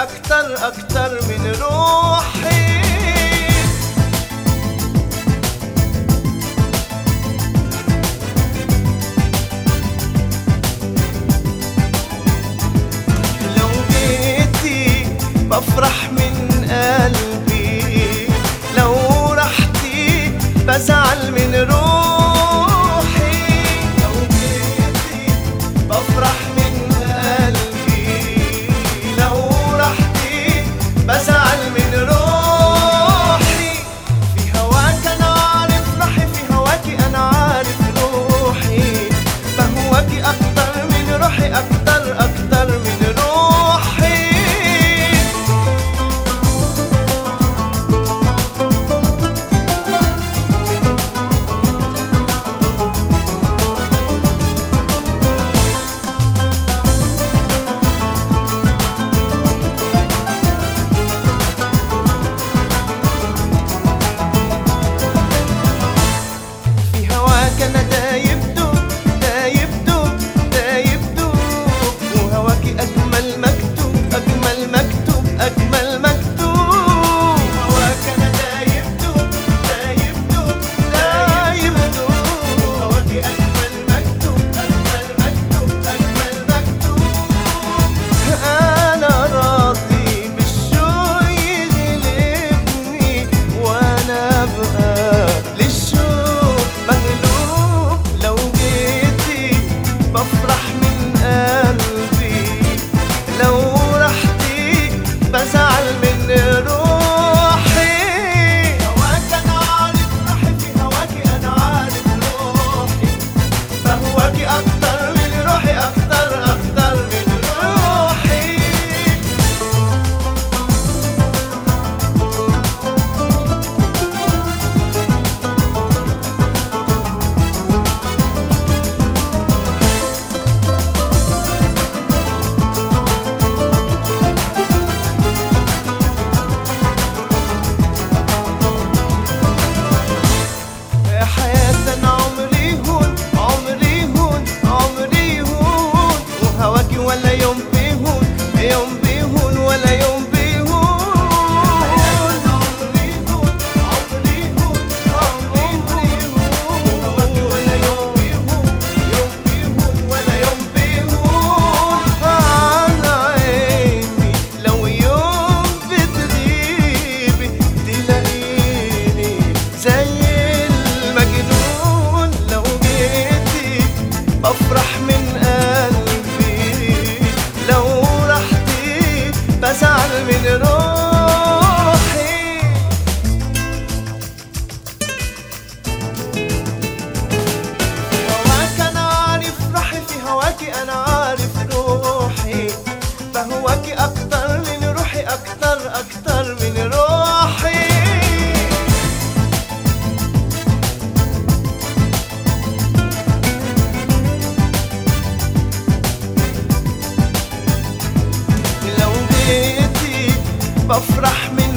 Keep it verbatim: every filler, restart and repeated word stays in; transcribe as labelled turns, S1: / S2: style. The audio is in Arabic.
S1: أكتر أكتر من روحي. لو جيتي بفرح من قلبي، لو رحتي بزعل من روحي. لو جيتي بفرح من قلبي، لو رحتي بزعل من روحي. في هواك أنا عارف روحي، في هواكي أنا عارف روحي. بهواكي أكتر من روحي، أكتر أكتر من روحي. أنا دايب دوب دايب دوب دايب دوب، وهواكي أجمل مكتوب أجمل مكتوب أجمل مكتوب. هواك أنا دايب دوب دايب دوب دايب دوب، وهواكي أجمل مكتوب أجمل مكتوب أجمل مكتوب. أنا راضي بالشوق يغلبني، وأنا أبقى للشوق مغلوب. لو جيتي بفرح من قلبي، لو رحتي بزعل من روحي. هواك أنا عارف روحي، في هواكي أنا عارف روحي. فهواكي أكتر من روحي، أكتر أكتر من روحي. يا حياة أنا عمري هون عمري هون عمري هون، وهواكي ولا يوم بيهون يوم بيهون ولا يوم بيهون. عمري هون عمري هون عمري هون، وهواكي ولا يوم بيهون يوم بيهون ولا يوم بيهون. على عيني لو يوم بتغيبي تلاقيني زي المجنون. لو جيتي بفرح من قلبي، لو رحتي بزعل من روحي. هواك أنا عارف روحي، في هواكي أنا عارف روحي. فهواكي أكتر من روحي، أكتر أكتر من روحي. لو جيتي بفرح من